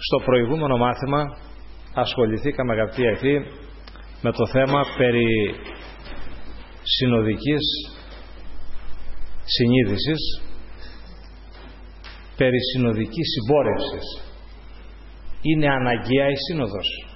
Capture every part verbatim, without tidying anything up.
Στο προηγούμενο μάθημα ασχοληθήκαμε, αγαπητοί αδελφοί, με το θέμα περί συνοδικής συνείδησης, περί συνοδικής συμπόρευσης. Είναι αναγκαία η σύνοδος?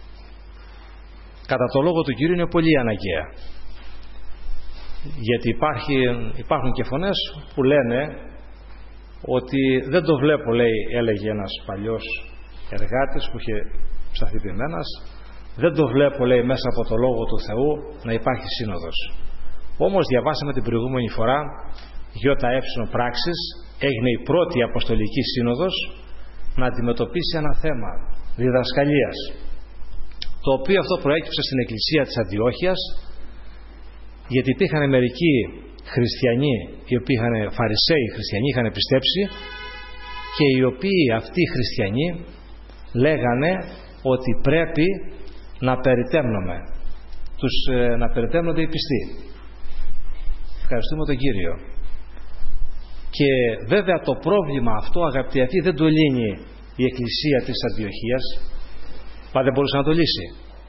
Κατά το λόγο του Κυρίου είναι πολύ αναγκαία, γιατί υπάρχει, υπάρχουν και φωνές που λένε ότι δεν το βλέπω, λέει, έλεγε ένας παλιός εργάτης που είχε ψαθεί ποιμένας, δεν το βλέπω, λέει, μέσα από το Λόγο του Θεού να υπάρχει σύνοδος. Όμως διαβάσαμε την προηγούμενη φορά ΙΕ πράξεις, έγινε η πρώτη Αποστολική Σύνοδος να αντιμετωπίσει ένα θέμα διδασκαλίας, το οποίο αυτό προέκυψε στην εκκλησία της Αντιόχειας, γιατί υπήρχαν μερικοί χριστιανοί, οι οποίοι είχαν, φαρισαίοι χριστιανοί, είχαν πιστέψει, και οι οποίοι αυτοί οι χριστιανοί λέγανε ότι πρέπει να περιτέμνουμε τους, να περιτέμνονται οι πιστοί. Ευχαριστούμε τον Κύριο. Και βέβαια το πρόβλημα αυτό, αγαπητοί αυτοί, δεν το λύνει η εκκλησία της Αντιοχίας, μα δεν μπορούσε να το λύσει.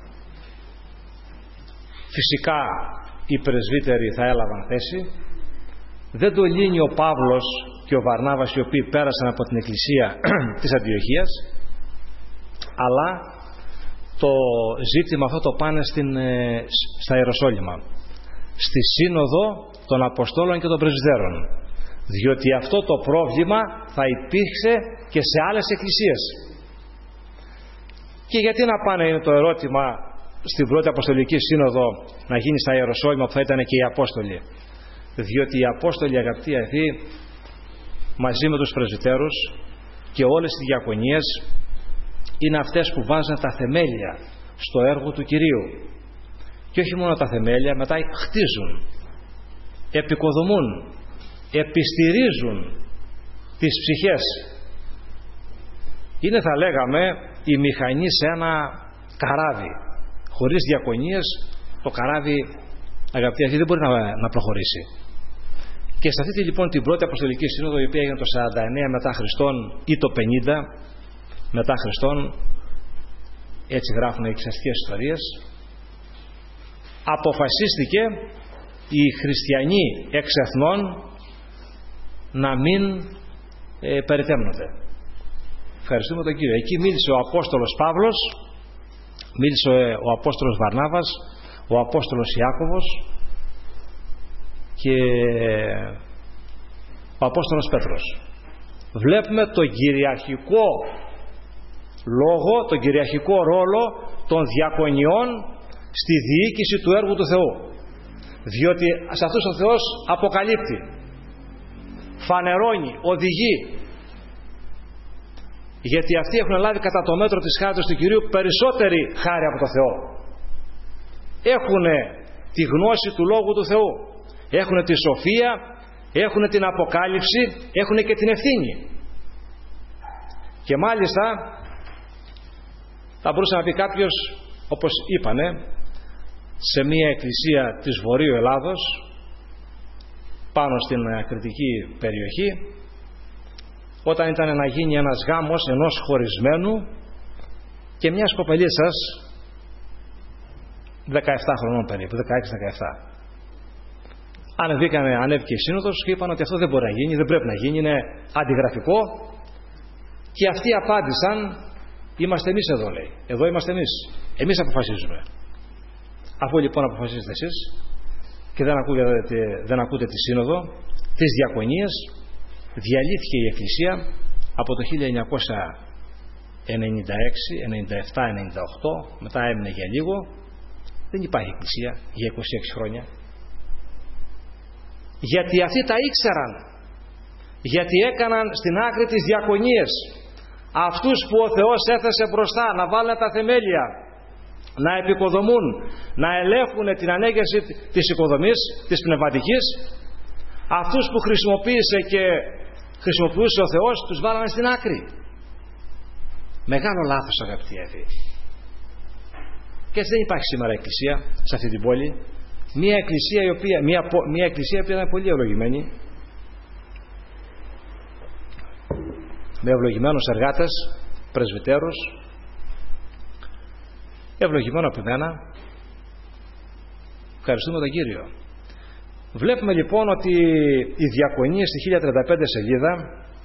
Φυσικά οι πρεσβύτεροι θα έλαβαν θέση, δεν το λύνει ο Παύλος και ο Βαρνάβας, οι οποίοι πέρασαν από την εκκλησία της Αντιοχίας, αλλά το ζήτημα αυτό το πάνε στην, στα Ιεροσόλυμα, στη Σύνοδο των Αποστόλων και των Πρεσβυτέρων, διότι αυτό το πρόβλημα θα υπήρξε και σε άλλες εκκλησίες. Και γιατί να πάνε, είναι το ερώτημα, στην πρώτη Αποστολική Σύνοδο να γίνει στα Ιεροσόλυμα, που θα ήταν και οι Απόστολοι? Διότι οι Απόστολοι, αγαπητοί αδελφοί, μαζί με τους πρεσβυτέρους και όλες οι διακονίες, είναι αυτές που βάζουν τα θεμέλια στο έργο του Κυρίου. Και όχι μόνο τα θεμέλια, μετά χτίζουν, επικοδομούν, επιστηρίζουν τις ψυχές. Είναι, θα λέγαμε, η μηχανή σε ένα καράβι. Χωρίς διακονίες το καράβι, αγαπητοί αυτοί, δεν μπορεί να, να προχωρήσει. Και σε αυτή λοιπόν την πρώτη Αποστολική Σύνοδο, η οποία έγινε το σαράντα εννέα μετά Χριστόν ή το πενήντα μετά Χριστόν, έτσι γράφουν οι εξαστικές ιστορίες, αποφασίστηκε οι χριστιανοί εξ εθνών να μην ε, περιτέμνονται. Ευχαριστούμε τον Κύριο. Εκεί μίλησε ο Απόστολος Παύλος, μίλησε ο Απόστολος Βαρνάβας, ο Απόστολος Ιάκωβος και ο Απόστολος Πέτρος. Βλέπουμε τον κυριαρχικό λόγο, τον κυριαρχικό ρόλο των διακονιών στη διοίκηση του έργου του Θεού, διότι σε αυτούς ο Θεός αποκαλύπτει, φανερώνει, οδηγεί, γιατί αυτοί έχουν λάβει κατά το μέτρο της χάριτος του Κυρίου περισσότερη χάρη από το Θεό. Έχουν τη γνώση του Λόγου του Θεού, έχουν τη σοφία, έχουν την αποκάλυψη, έχουν και την ευθύνη. Και μάλιστα θα μπορούσε να πει κάποιος, όπως είπανε, σε μια εκκλησία της Βορείου Ελλάδος, πάνω στην κριτική περιοχή, όταν ήταν να γίνει ένας γάμος ενός χωρισμένου και μιας κοπελίτσας δεκαεπτά χρονών περίπου, δεκαέξι δεκαεπτά. Ανεβήκανε, ανέβηκε η σύνοδος και είπαν ότι αυτό δεν μπορεί να γίνει, δεν πρέπει να γίνει, είναι αντιγραφικό. Και αυτοί απάντησαν, είμαστε εμείς εδώ, λέει. Εδώ είμαστε εμείς. Εμείς αποφασίζουμε. Αφού λοιπόν αποφασίζετε εσείς και δεν ακούτε, δεν ακούτε τη σύνοδο, τις διακονίες, διαλύθηκε η Εκκλησία από το χίλια εννιακόσια ενενήντα έξι, ενενήντα επτά, ενενήντα οκτώ, μετά έμεινε για λίγο. Δεν υπάρχει Εκκλησία για είκοσι έξι χρόνια. Γιατί αυτοί τα ήξεραν, γιατί έκαναν στην άκρη τις διακονίες, αυτούς που ο Θεός έθεσε μπροστά να βάλουν τα θεμέλια, να επικοδομούν, να ελέγχουν την ανέγερση της οικοδομής, της πνευματικής. Αυτούς που χρησιμοποίησε και χρησιμοποιούσε ο Θεός, τους βάλανε στην άκρη. Μεγάλο λάθος, αγαπητοί αδελφοί. Και έτσι δεν υπάρχει σήμερα εκκλησία σε αυτή την πόλη. Μια εκκλησία η οποία, μια, μια εκκλησία η οποία ήταν πολύ ευλογημένη, με ευλογημένους εργάτες, πρεσβυτέρους, ευλογημένο από μένα. Ευχαριστούμε τον Κύριο. Βλέπουμε λοιπόν ότι η διακονία στη χίλια τριάντα πέντε σελίδα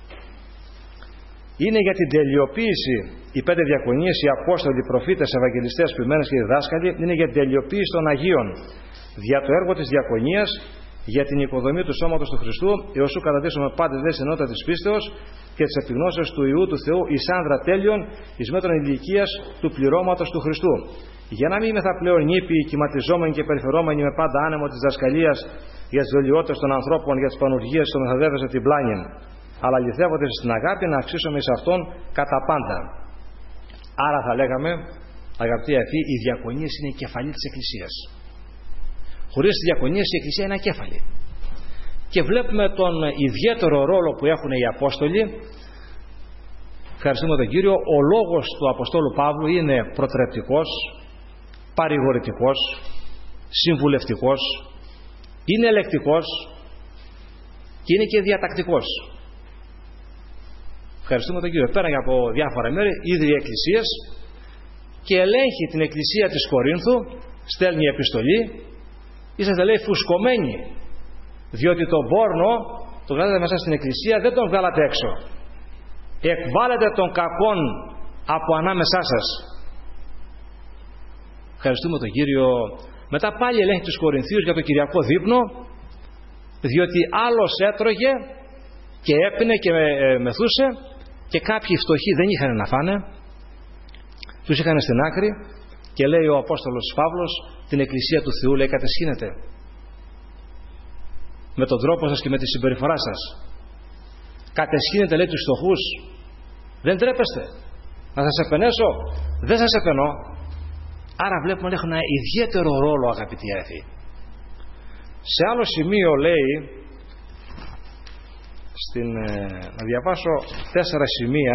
είναι για την τελειοποίηση. Οι πέντε διακονίες, οι Απόστολοι, προφήτες, Ευαγγελιστές, ποιμένες και διδάσκαλοι, είναι για την τελειοποίηση των Αγίων για το έργο της διακονίας, για την οικοδομή του σώματος του Χριστού, έως ου καταδείξουμε πάντα δε στην ενότητα της πίστεως και της επιγνώσεως του Ιού του Θεού εις άνδρα τέλειων, εις μέτρων ηλικίας του πληρώματος του Χριστού. Για να μην είμαστε πλέον νήπιοι, κυματιζόμενοι και περιφερόμενοι με πάντα άνεμο της δασκαλίας για τις δολιότητες των ανθρώπων, για τις πανουργίες των μεθοδεύεσαι την πλάνιν, αλλά αληθεύοντας στην αγάπη να αυξήσουμε εις αυτόν κατά πάντα. Άρα θα λέγαμε, αγαπητοί αδελφοί, οι διακονίες είναι η κεφαλή της Εκκλησίας. Χωρίς τις διακονίες η Εκκλησία είναι ακέφαλη. Και βλέπουμε τον ιδιαίτερο ρόλο που έχουν οι Απόστολοι. Ευχαριστούμε τον Κύριο. Ο λόγος του Αποστόλου Παύλου είναι προτρεπτικός, παρηγορητικός, συμβουλευτικός, είναι ελεκτικός και είναι και διατακτικός. Ευχαριστούμε τον Κύριο. Πέραγε από διάφορα μέρη, ίδρυε εκκλησίες και ελέγχει την εκκλησία της Κορίνθου, στέλνει επιστολή. Είσαστε, λέει, φουσκωμένοι, διότι τον πόρνο τον βγάλετε μέσα στην εκκλησία, δεν τον βγάλατε έξω. Εκβάλλετε τον κακόν από ανάμεσά σας. Ευχαριστούμε τον Κύριο. Μετά πάλι ελέγχει τους Κορινθίους για το Κυριακό δείπνο, διότι άλλος έτρωγε και έπινε και μεθούσε και κάποιοι φτωχοί δεν είχαν να φάνε, τους είχαν στην άκρη. Και λέει ο Απόστολος Παύλος, την Εκκλησία του Θεού, λέει, κατεσχύνετε με τον τρόπο σας και με τη συμπεριφορά σας. Κατεσχύνετε, λέει, τους φτωχούς. Δεν τρέπεστε να σας επενέσω? Δεν σας επενώ. Άρα βλέπουμε ότι έχουν ένα ιδιαίτερο ρόλο, αγαπητοί αδελφοί. Σε άλλο σημείο λέει, στην, να διαβάσω τέσσερα σημεία,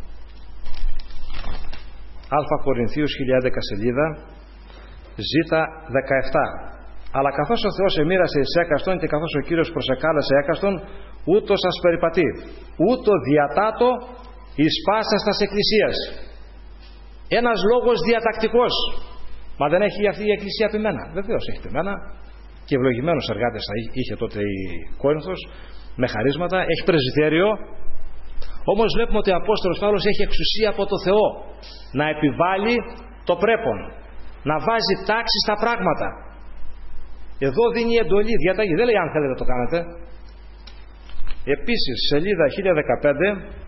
Α Κορινθίους χίλια έντεκα σελίδα, Ζ δεκαεπτά. Αλλά καθώς ο Θεός εμοίρασε εις έκαστον και καθώς ο Κύριος προσεκάλεσε έκαστον, ούτως σας περιπατεί, ούτω διατάτω εις πάσας τας εκκλησίας. Ένας λόγος διατακτικός. Μα δεν έχει αυτή η εκκλησία ποιμένα? Βεβαίως έχει ποιμένα και ευλογημένους εργάτες είχε τότε η Κόρινθος με χαρίσματα, έχει πρεσβυτέριο. Όμως βλέπουμε ότι ο Απόστολος Παύλος έχει εξουσία από το Θεό να επιβάλλει το πρέπον, να βάζει τάξη στα πράγματα. Εδώ δίνει εντολή, διαταγή, δεν λέει αν θέλετε το κάνετε. Επίσης σελίδα χίλια δεκαπέντε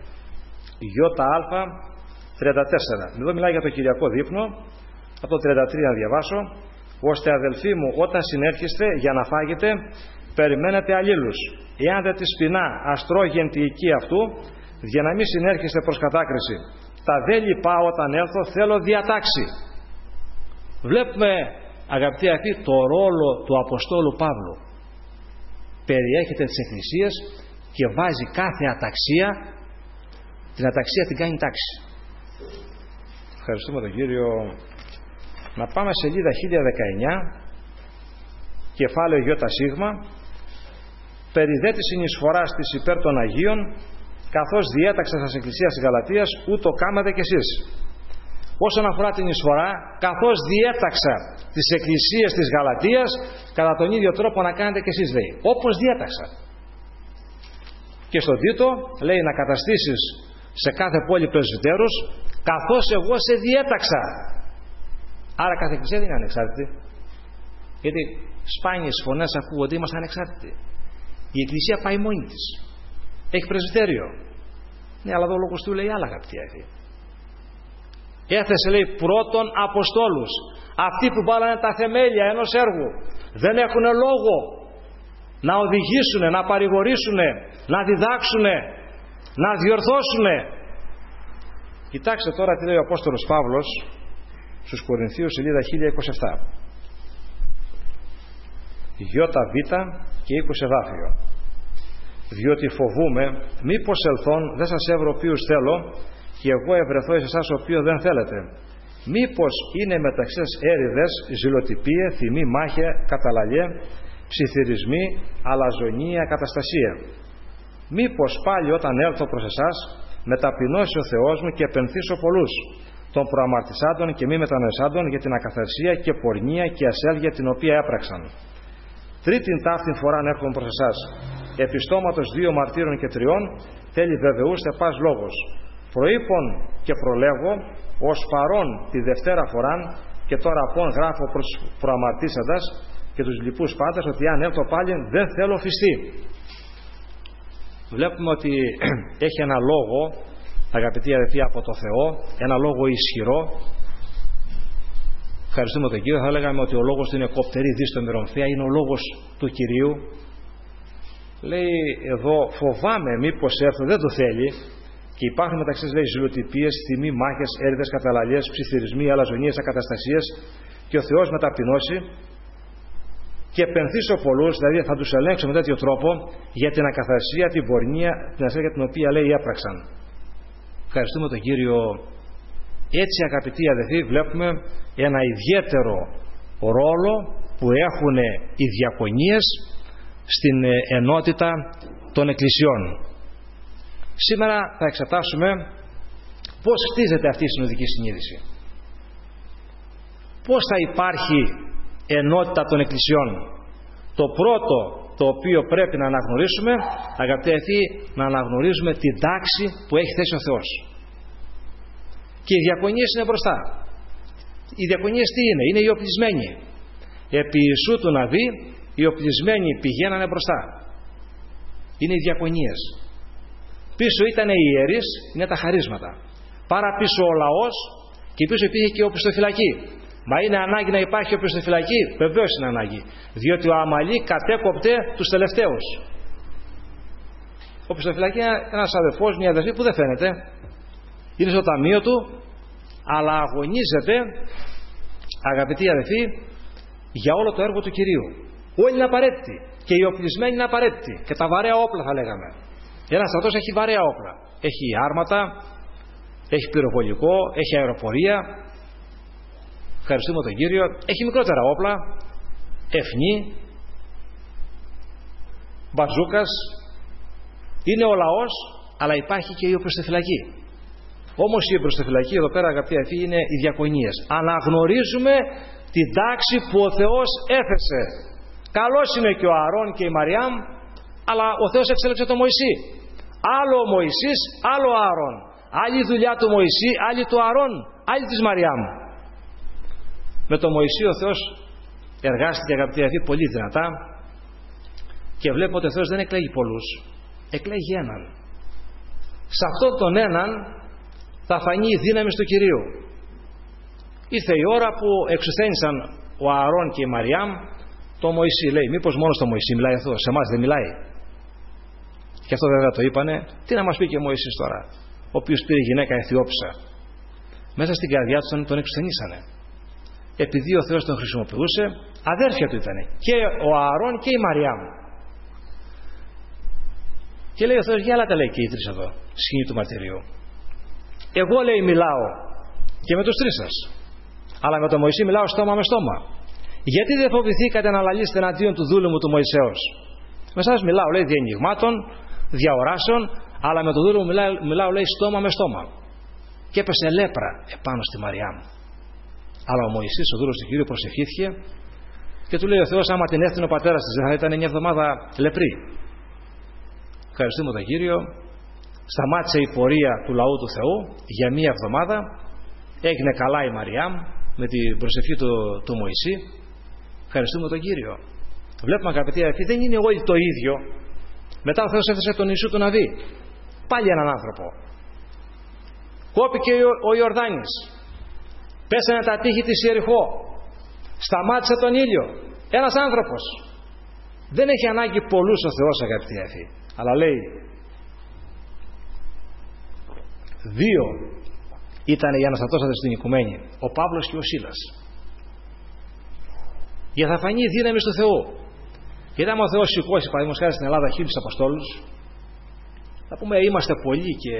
ΙΑ τριάντα τέσσερα, εδώ μιλάει για το Κυριακό δείπνο, από το τριάντα τρία να διαβάσω, ώστε αδελφοί μου όταν συνέρχεστε για να φάγετε περιμένετε αλλήλους, εάν δεν τη σπινά αστρόγεν τη οική αυτού, για να μην συνέρχεστε προς κατάκριση. Τα δε λοιπά όταν έλθω θέλω διατάξει. Βλέπουμε, αγαπητοί αδελφοί, το ρόλο του Αποστόλου Παύλου. Περιέχεται της Εκκλησίας και βάζει κάθε αταξία, την αταξία την κάνει τάξη. Ευχαριστούμε τον Κύριο. Να πάμε σελίδα χίλια δεκαεννιά, κεφάλαιο ΙΣ, περιδέ της συνεισφοράς της υπέρ των Αγίων, καθώς διέταξα σας Εκκλησίας της Γαλατίας, ούτω κάματε κι εσείς. Όσον αφορά την εισφορά, καθώς διέταξα τις Εκκλησίες της Γαλατίας, κατά τον ίδιο τρόπο να κάνετε κι εσείς, λέει. Όπως διέταξα. Και στον Τίτο λέει να καταστήσεις σε κάθε πόλη πρεσβυτέρους, καθώς εγώ σε διέταξα. Άρα κάθε εκκλησία δεν είναι ανεξάρτητη. Γιατί σπάνιες φωνές ακούγονται, είμαστε ανεξάρτητοι. Η εκκλησία πάει μόνη της. Έχει πρεσβυτέριο. Ναι, αλλά εδώ ο λόγος του λέει άλλα, αγαπητοί αδελφοί. Έθεσε, λέει, πρώτον Αποστόλους. Αυτοί που βάλανε τα θεμέλια ενός έργου δεν έχουν λόγο να οδηγήσουν, να παρηγορήσουν, να διδάξουν, να διορθώσουν. Κοιτάξτε τώρα τι λέει ο Απόστολος Παύλος στους Κορινθίους, σελίδα χίλια είκοσι επτά. ΙΒ και είκοσι εδάφιο. Διότι φοβούμαι μήπως ελθόν δεν σας έβρω οποίους θέλω και εγώ ευρεθώ εις εσάς ο οποίο δεν θέλετε. Μήπως είναι μεταξύ σας έρηδες, ζηλοτυπίε, θυμή, μάχε, καταλαλιέ, ψιθυρισμοί, αλαζονία, καταστασία. Μήπως πάλι όταν έλθω προς εσάς με ταπεινώσει ο Θεός μου και επενθήσω πολλούς των προαμαρτησάντων και μη μετανοησάντων για την ακαθαρσία και πορνεία και ασέλγεια την οποία έπραξαν. Τρίτην ταύτην φοράν έρχομαι προς εσάς. Επιστόματος δύο μαρτύρων και τριών θέλει βεβαιούστε πας λόγος. Προείπων και προλέγω ως παρόν τη δευτέρα φοράν και τώρα απόν γράφω προς προαμαρτήσαντας και τους λοιπούς πάντας ότι αν έρθω πάλι δεν θέλω φυστή. Βλέπουμε ότι έχει ένα λόγο, αγαπητοί αδελφοί, από το Θεό, ένα λόγο ισχυρό. Ευχαριστούμε τον Κύριο. Θα λέγαμε ότι ο λόγος του είναι κοπτερή δίστο μερομφαία, είναι ο λόγος του Κυρίου. Λέει εδώ, φοβάμαι μήπως έρθω, δεν το θέλει. Και υπάρχουν μεταξύ λέει ζηλοτυπίες, θυμοί, μάχες, έρηδες, καταλαλίες, ψιθυρισμοί, αλαζονίες, ακαταστασίες, και ο Θεός με ταπεινώσει και επενθήσω πολλούς, δηλαδή θα τους ελέγξω με τέτοιο τρόπο για την ακαθαρσία, την πορνεία, την ασέλγεια την οποία λέει έπραξαν. Ευχαριστούμε τον Κύριο. Έτσι, αγαπητοί αδελφοί, βλέπουμε ένα ιδιαίτερο ρόλο που έχουν οι διακονίες στην ενότητα των εκκλησιών. Σήμερα θα εξετάσουμε πώς χτίζεται αυτή η συνοδική συνείδηση. Πώς θα υπάρχει ενότητα των εκκλησιών. Το πρώτο το οποίο πρέπει να αναγνωρίσουμε, αγαπητοί αδελφοί, να αναγνωρίζουμε την τάξη που έχει θέσει ο Θεός. Και οι διακονίες είναι μπροστά. Οι διακονίες τι είναι? Είναι οι οπλισμένοι. Επί Ιησού του Ναβί οι οπλισμένοι πηγαίνανε μπροστά. Είναι οι διακονίες. Πίσω ήταν οι ιερείς, είναι τα χαρίσματα. Πάρα πίσω ο λαός και πίσω υπήρχε και οπισθοφυλακή. Μα είναι ανάγκη να υπάρχει οπισθοφυλακή? Βεβαίως είναι ανάγκη. Διότι ο Αμαλή κατέκοπτε τους τελευταίους. Οπισθοφυλακή είναι ένας αδελφός, μια αδελφή που δεν φαίνεται. Είναι στο ταμείο του, αλλά αγωνίζεται, αγαπητοί αδελφοί, για όλο το έργο του Κυρίου. Όλοι είναι απαραίτητοι. Και οι οπλισμένοι είναι απαραίτητοι. Και τα βαρέα όπλα θα λέγαμε. Ένας στρατός έχει βαρέα όπλα. Έχει άρματα, έχει πυροβολικό, έχει αεροπορία. Ευχαριστούμε τον Κύριο. Έχει μικρότερα όπλα, εφνί, μπαζούκας. Είναι ο λαός, αλλά υπάρχει και η οπισθοφυλακή. Όμως η οπισθοφυλακή εδώ πέρα, αγαπητοί αδελφοί, είναι οι διακονίες. Αναγνωρίζουμε την τάξη που ο Θεός έθεσε. Καλός είναι και ο Ααρών και η Μαριάμ, αλλά ο Θεός εξέλεξε τον Μωυσή. Άλλο ο Μωυσής, άλλο ο Ααρών. Άλλη δουλειά του Μωυσή, άλλη του Ααρών, άλλη της Μαριάμ. Με τον Μωυσή ο Θεός εργάστηκε, αγαπητοί αδελφοί, πολύ δυνατά, και βλέπουμε ότι ο Θεός δεν εκλέγει πολλούς, εκλέγει έναν. Σε αυτόν τον έναν θα φανεί η δύναμη του Κυρίου. Ήρθε η ώρα που εξουθένησαν ο Ααρών και η Μαριάμ το Μωυσή. Λέει, μήπως μόνο στο Μωυσή μιλάει αυτό, σε εμάς δεν μιλάει? Και αυτό βέβαια το είπανε. Τι να μας πει και ο Μωυσής τώρα, ο οποίος πήρε γυναίκα Αιθιόπισσα? Μέσα στην καρδιά του τον εξουθενήσανε. Επειδή ο Θεός τον χρησιμοποιούσε, αδέρφια του ήτανε, και ο Ααρών και η Μαριάμ. Και λέει ο Θεός, για άλλα τα λέει και οι τρεις εδώ, σκηνή του μαρτυρίου. Εγώ, λέει, μιλάω και με τους τρεις σας, αλλά με τον Μωυσή μιλάω στόμα με στόμα. Γιατί δεν φοβηθήκατε να λαλήσετε εναντίον του δούλου μου του Μωυσέως? Με εσάς μιλάω, λέει, διενυγμάτων, διαοράσεων, αλλά με τον δούλο μου μιλάω, μιλάω, λέει, στόμα με στόμα. Και έπεσε λέπρα επάνω στη Μαριάμ. Αλλά ο Μωυσής, ο δούλος του Κυρίου, προσευχήθηκε και του λέει ο Θεός, άμα την έθνε ο πατέρας της, δεν θα ήταν μια εβδομάδα λεπρή? Ευχαριστούμε τον Κύριο. Σταμάτησε η πορεία του λαού του Θεού για μία εβδομάδα. Έγινε καλά η Μαριάμ με την προσευχή του, του Μωυσή. Ευχαριστούμε τον Κύριο. Βλέπουμε, αγαπητοί αδελφοί, δεν είναι όλοι το ίδιο. Μετά ο Θεός έθεσε τον Ιησού του Ναβί, πάλι έναν άνθρωπο. Κόπηκε ο, ο Ιορδάνης, πέσανε τα τείχη της Ιεριχώ, σταμάτησε τον ήλιο. Ένας άνθρωπος. Δεν έχει ανάγκη πολλούς ο Θεός, αγαπητοί αδελφοί, αλλά λέει δύο ήταν οι αναστατώσαντες στην οικουμένη, ο Παύλος και ο Σίλας. Για θα φανεί η δύναμη του Θεού. Γιατί άμα ο Θεός σηκώσει, παραδείγματος χάρη στην Ελλάδα, χίλιους αποστόλους, θα πούμε είμαστε πολλοί και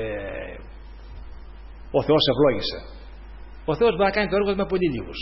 ο Θεός ευλόγησε. Ο Θεός μπορεί να κάνει το έργο με πολύ λίγους.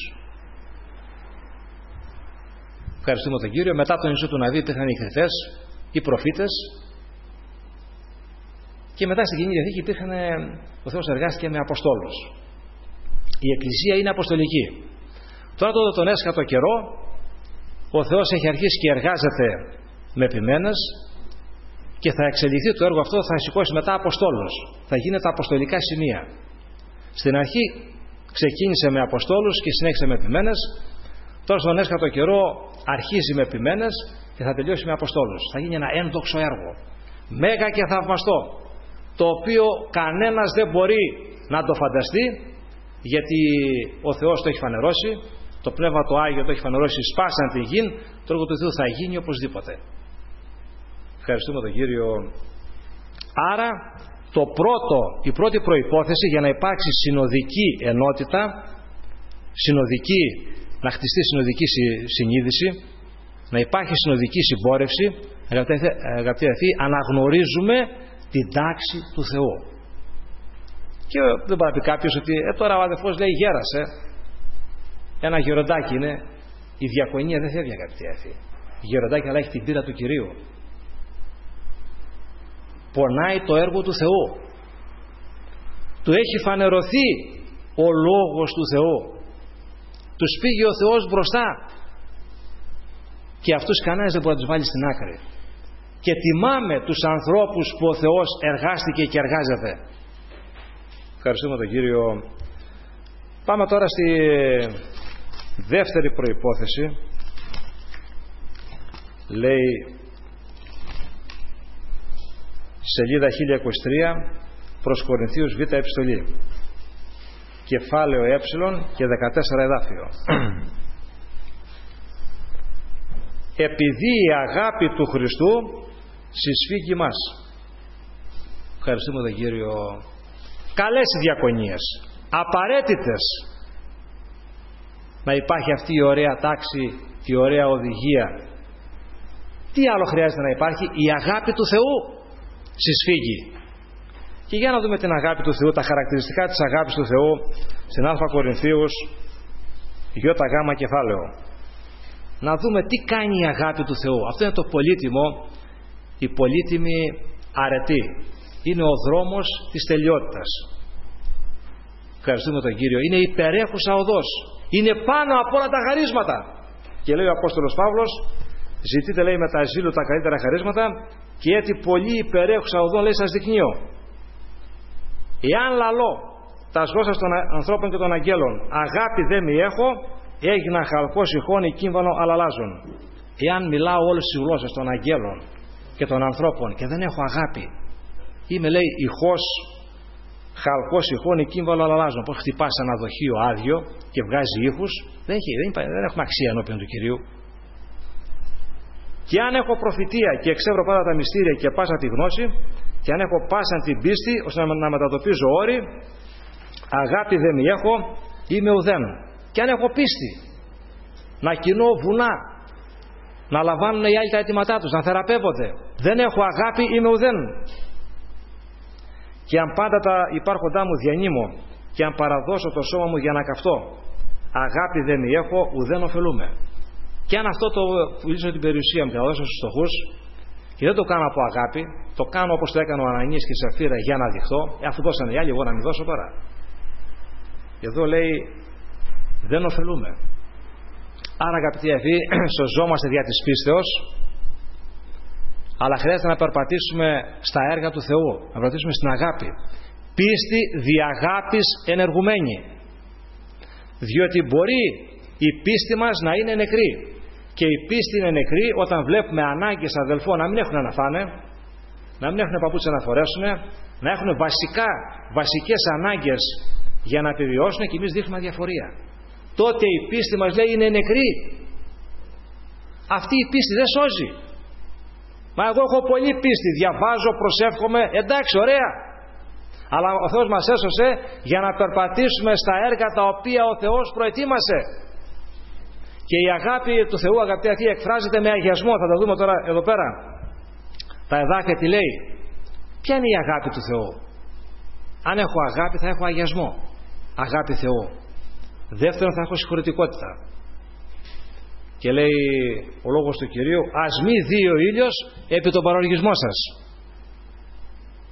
Ευχαριστούμε τον Κύριο. Μετά τον Ιησού του Ναβί υπήρχαν οι κριτές, οι προφήτες, Και μετά στην Καινή Διαθήκη υπήρχαν, ο Θεός εργάστηκε με αποστόλους. Η Εκκλησία είναι αποστολική. Τώρα τότε τον έσχατο καιρό ο Θεός έχει αρχίσει και εργάζεται με επιμένες και θα εξελιχθεί το έργο αυτό, θα σηκώσει μετά αποστόλους. Θα γίνει τα αποστολικά σημεία. Στην αρχή ξεκίνησε με αποστόλους και συνέχισε με επιμένες. Τώρα στον έσχατο καιρό αρχίζει με επιμένες και θα τελειώσει με αποστόλους. Θα γίνει ένα ένδοξο έργο, μέγα και θαυμαστό, το οποίο κανένας δεν μπορεί να το φανταστεί, γιατί ο Θεός το έχει φανερώσει, το Πνεύμα το Άγιο το έχει φανερώσει σπάσαν τη γη, το έργο του Θεού θα γίνει οπωσδήποτε. Ευχαριστούμε τον Κύριο. Άρα το πρώτο, η πρώτη προϋπόθεση για να υπάρξει συνοδική ενότητα, συνοδική, να χτιστεί συνοδική συνείδηση, να υπάρχει συνοδική συμπόρευση, αγαπητοί αδελφοί, αναγνωρίζουμε την τάξη του Θεού. Και δεν μπορεί να πει κάποιος ότι ε, τώρα ο αδελφός λέει γέρασε, ένα γεροντάκι είναι. Η διακονία δεν φεύγει, αγαπητοί αδελφοί. Η γεροντάκι αλλά έχει την πείρα του Κυρίου. Πονάει το έργο του Θεού. Του έχει φανερωθεί ο Λόγος του Θεού. Τους πήγε ο Θεός μπροστά. Και αυτούς κανένας δεν μπορεί να τους βάλει στην άκρη. Και τιμάμε τους ανθρώπους που ο Θεός εργάστηκε και εργάζεται. Ευχαριστούμε τον Κύριο. Πάμε τώρα στη δεύτερη προϋπόθεση. Λέει σελίδα χίλια είκοσι τρία προς Κορινθίους Β επιστολή, κεφάλαιο ε και δεκατέσσερα εδάφιο. Επειδή η αγάπη του Χριστού συσφίγγει μας. Ευχαριστούμε τον Κύριο. Καλές οι διακονίες, απαραίτητες, να υπάρχει αυτή η ωραία τάξη, η ωραία οδηγία. Τι άλλο χρειάζεται να υπάρχει? Η αγάπη του Θεού συσφίγγει. Και για να δούμε την αγάπη του Θεού, τα χαρακτηριστικά της αγάπης του Θεού στην Α Κορινθίους Ι Γ κεφάλαιο. Να δούμε τι κάνει η αγάπη του Θεού. Αυτό είναι το πολύτιμο, η πολύτιμη αρετή. Είναι ο δρόμος της τελειότητας. Ευχαριστούμε τον Κύριο. Είναι υπερέχουσα οδός. Είναι πάνω από όλα τα χαρίσματα. Και λέει ο Απόστολος Παύλος, ζητείτε, λέει, με τα ζήλου τα καλύτερα χαρίσματα και έτσι πολύ υπερέχουσα οδό, λέει, σας δεικνύω. Εάν λαλώ τα γλώσσας των ανθρώπων και των αγγέλων, αγάπη δεν μη έχω, έγινα χαλκός ηχόνη κύμβαλο αλλαλάζων. Εάν μιλάω όλες τις γλώσσες των αγγέλων και των ανθρώπων και δεν έχω αγάπη, είμαι, λέει, ηχός, χαλκός ηχόνη κύμβαλο αλλαλάζων. Πώς χτυπάς ένα δοχείο άδειο και βγάζει ήχους, δεν, έχει, δεν, δεν έχουμε αξία ενώπιον του Κυρίου. Και αν έχω προφητεία και εξεύρω πάντα τα μυστήρια και πάσα τη γνώση, και αν έχω πάσα την πίστη ώστε να μετατοπίζω όρη, αγάπη δεν μη έχω, είμαι ουδέν. Και αν έχω πίστη να κινώ βουνά, να λαμβάνουν οι άλλοι τα αιτήματά τους, να θεραπεύονται, δεν έχω αγάπη, είμαι ουδέν. Και αν πάντα τα υπάρχοντά μου διανύμω και αν παραδώσω το σώμα μου για να καυτώ, αγάπη δεν μη έχω, ουδέν ωφελούμε. Και αν αυτό το πουλήσω την περιουσία μου και να δώσω στους φτωχούς, και δεν το κάνω από αγάπη, το κάνω όπως το έκανε ο Ανανίας και η Σαφίρα για να δειχθώ, ε, αφού δώσανε οι άλλοι, εγώ να μην δώσω τώρα. Και εδώ λέει, δεν ωφελούμε. Άρα, αγαπητοί αδελφοί, σωζόμαστε δια της πίστεως, αλλά χρειάζεται να περπατήσουμε στα έργα του Θεού, να περπατήσουμε στην αγάπη. Πίστη δι' αγάπης ενεργουμένη. Διότι μπορεί η πίστη μας να είναι νεκρή. Και η πίστη είναι νεκρή όταν βλέπουμε ανάγκες αδελφών να μην έχουν να φάνε, να μην έχουν παπούτσια να φορέσουν, να έχουν βασικά, βασικές ανάγκες για να επιβιώσουν και εμείς δείχνουμε αδιαφορία. Τότε η πίστη μας, λέει, είναι νεκρή. Αυτή η πίστη δεν σώζει. Μα εγώ έχω πολύ πίστη, διαβάζω, προσεύχομαι, εντάξει, ωραία. Αλλά ο Θεός μας έσωσε για να περπατήσουμε στα έργα τα οποία ο Θεός προετοίμασε. Και η αγάπη του Θεού, αγαπητοί αυτοί, εκφράζεται με αγιασμό. Θα το δούμε τώρα εδώ πέρα. Τα εδάφια τι λέει. Ποια είναι η αγάπη του Θεού? Αν έχω αγάπη θα έχω αγιασμό. Αγάπη Θεού. Δεύτερον, θα έχω συγχωρητικότητα. Και λέει ο λόγος του Κυρίου, ας μη δει ο ήλιος επί τον παροργισμό σας.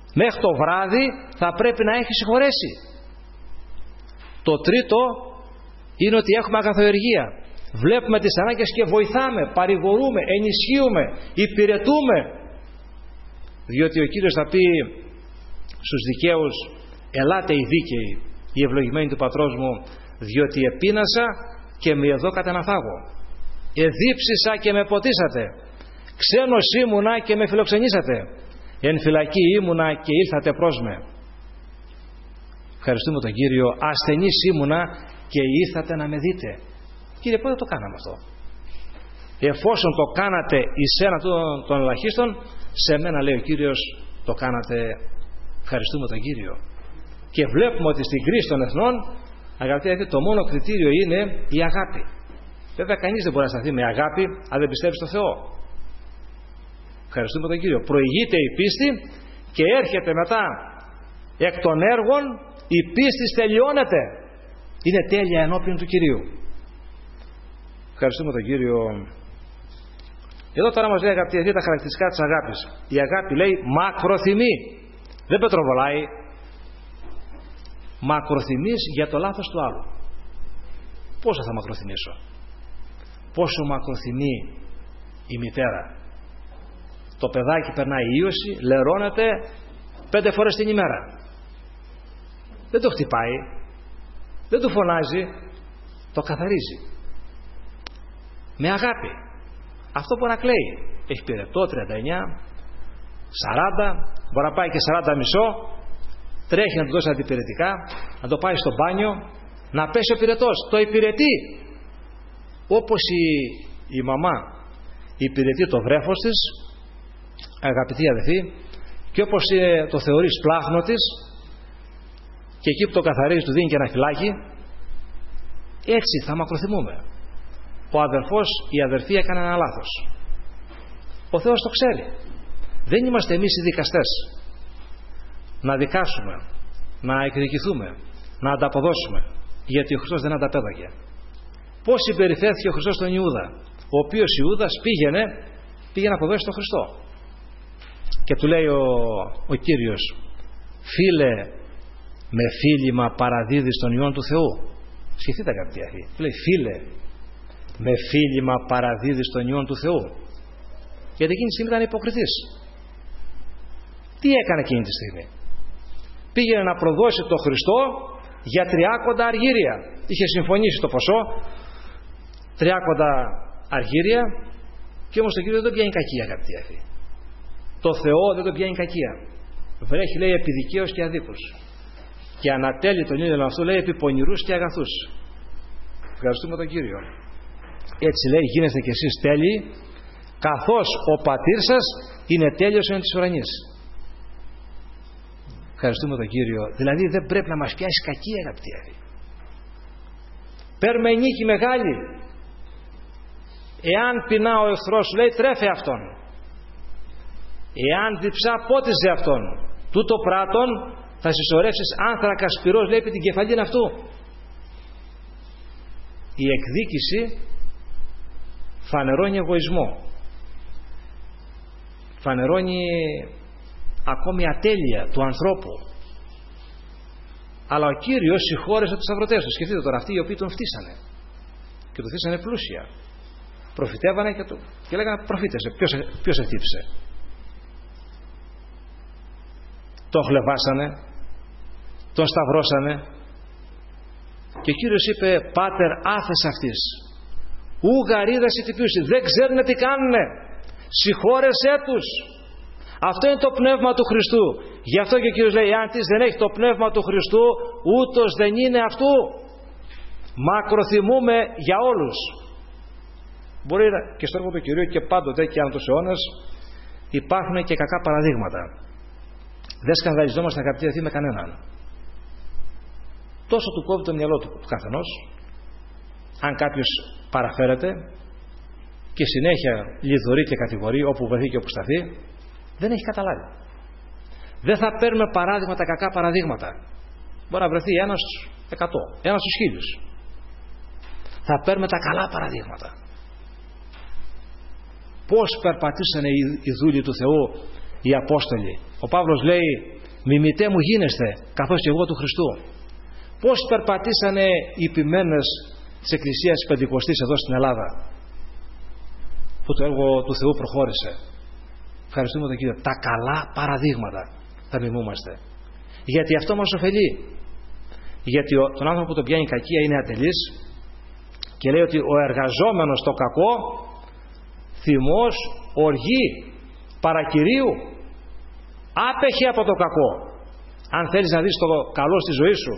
Μέχρι το βράδυ θα πρέπει να έχει συγχωρέσει. Το τρίτο είναι ότι έχουμε αγαθοεργία. Βλέπουμε τις ανάγκες και βοηθάμε, παρηγορούμε, ενισχύουμε, υπηρετούμε. Διότι ο Κύριος θα πει στους δικαίους, ελάτε οι δίκαιοι, οι ευλογημένοι του πατρός μου, διότι επείνασα και με εδώκατε να φάγω. Εδίψησα και με ποτίσατε. Ξένος ήμουνα και με φιλοξενήσατε. Εν φυλακή ήμουνα και ήλθατε προς με. Ευχαριστούμε τον Κύριο. Ασθενής ήμουνα και ήρθατε να με δείτε. Κύριε, πότε το κάναμε αυτό? Εφόσον το κάνατε εις ένα των ελαχίστων, σε μένα, λέει ο Κύριος, το κάνατε. Ευχαριστούμε τον Κύριο. Και βλέπουμε ότι στην κρίση των εθνών, αγαπητοί αδελφοί, το μόνο κριτήριο είναι η αγάπη. Βέβαια κανείς δεν μπορεί να σταθεί με αγάπη αν δεν πιστεύει στο Θεό. Ευχαριστούμε τον Κύριο. Προηγείται η πίστη και έρχεται μετά εκ των έργων, η πίστη τελειώνεται. Είναι τέλεια ενώπιον του Κυρίου. Ευχαριστούμε τον Κύριο. Εδώ τώρα μας λέει, αγαπητοί αδελφοί, τα χαρακτηριστικά της αγάπης. Η αγάπη, λέει, μακροθυμεί. Δεν πετροβολάει. Μακροθυμείς για το λάθος του άλλου. Πόσο θα μακροθυμήσω? Πόσο μακροθυμεί η μητέρα? Το παιδάκι περνάει ίωση, λερώνεται πέντε φορές την ημέρα. Δεν το χτυπάει, δεν του φωνάζει, το καθαρίζει με αγάπη. Αυτό μπορεί να κλαίει. Έχει πυρετό τριάντα εννιά, σαράντα, μπορεί να πάει και σαράντα μισό, τρέχει να του δώσει αντιπυρετικά, να το πάει στο μπάνιο, να πέσει ο πυρετός. Το υπηρετεί. Όπως η, η μαμά υπηρετεί το βρέφος της, αγαπητοί αδελφοί, και όπως ε, το θεωρεί σπλάχνο της, και εκεί που το καθαρίζει του δίνει και ένα φυλάκι, έτσι θα μακροθυμούμε. Ο αδερφός, η αδερφή έκανε ένα λάθος. Ο Θεός το ξέρει. Δεν είμαστε εμείς οι δικαστές να δικάσουμε, να εκδικηθούμε, να ανταποδώσουμε, γιατί ο Χριστός δεν ανταπέδαγε. Πώς συμπεριφέρθηκε ο Χριστός στον Ιούδα, ο οποίος Ιούδας πήγαινε, πήγαινε να αποδώσει τον Χριστό. Και του λέει ο, ο Κύριος, φίλε, με φίλημα παραδίδεις τον Υιόν του Θεού. Σκεφτείτε, αγαπητοί αδελφοί, λέει, φίλε, με φίλημα παραδίδεις τον Υιόν του Θεού. Γιατί εκείνη τη στιγμή ήταν υποκριτής. Τι έκανε εκείνη τη στιγμή? Πήγαινε να προδώσει τον Χριστό για τριάκοντα αργύρια. Είχε συμφωνήσει το ποσό, τριάκοντα αργύρια, και όμως το Κύριο δεν τον πιάνει κακία, αγαπητοί αδελφοί. Το Θεό δεν τον πιάνει κακία. Βρέχει, λέει, επί δικαίους και αδίκους, και ανατέλει τον ήλιο αυτού, λέει, επί πονηρούς και αγαθούς. Ευχαριστούμε τον Κύριο. Έτσι, λέει, γίνεστε κι εσείς τέλειοι, καθώς ο πατήρ σας είναι τέλειος εν της ουρανής. Ευχαριστούμε τον Κύριο. Δηλαδή δεν πρέπει να μας πιάσει κακία, αγαπητοί αδελφοί. Παίρνουμε νίκη μεγάλη. Εάν πεινά ο εχθρός σου, λέει, τρέφε αυτόν. Εάν διψά, πότιζε αυτόν. Τούτο πράτον θα συσσωρεύσεις άνθρακα σπυρός, λέει, επί την κεφαλήν αυτού. Η εκδίκηση φανερώνει εγωισμό, φανερώνει ακόμη ατέλεια του ανθρώπου. Αλλά ο Κύριος συγχώρεσε τους αγροτές του. Σκεφτείτε τώρα, αυτοί οι οποίοι τον φτύσανε και τον φτύσανε πλούσια, προφητεύανε και, το, και λέγανε προφήτευσε. Ποιος, ποιος εχτύπησε? Τον χλεβάσανε, τον σταυρώσανε, και ο Κύριος είπε, πάτερ άφες αυτής, ου γαρίδας η τυπίουση, δεν ξέρουν τι κάνουνε, συγχώρεσέ τους. Αυτό είναι το πνεύμα του Χριστού. Γι' αυτό και ο Κύριος λέει, αν της δεν έχει το πνεύμα του Χριστού, ούτως δεν είναι αυτού. Μακροθυμούμε για όλους. Μπορεί και στο έργο του Κυρίου και πάντοτε και ανά τους αιώνες υπάρχουν και κακά παραδείγματα. Δεν σκανδαλιζόμαστε, αγαπητοί αδελφοί, με κανέναν. Τόσο του κόβει το μυαλό του, του καθενός. Αν κάποιος παραφέρεται και συνέχεια λιδωρεί και κατηγορεί όπου βρεθεί και όπου σταθεί, δεν έχει καταλάβει. Δεν θα παίρνουμε παράδειγματα, κακά παραδείγματα. Μπορεί να βρεθεί ένας στους εκατό, ένας στους χίλιους. Θα παίρνουμε τα καλά παραδείγματα. Πώς περπατήσανε οι, οι δούλοι του Θεού, οι Απόστολοι. Ο Παύλος λέει, μιμητέ μου γίνεστε καθώς και εγώ του Χριστού. Πώς περπατήσανε οι ποιμένες της Εκκλησίας της Πεντηκοστής εδώ στην Ελλάδα, που το έργο του Θεού προχώρησε. Ευχαριστούμε τον Κύριο. Τα καλά παραδείγματα θα μιμούμαστε, γιατί αυτό μας ωφελεί. Γιατί ο, τον άνθρωπο που τον πιάνει η κακία είναι ατελής και λέει ότι ο εργαζόμενος το κακό θυμός, οργή, παρακυρίου, άπεχε από το κακό. Αν θέλεις να δεις το καλό στη ζωή σου,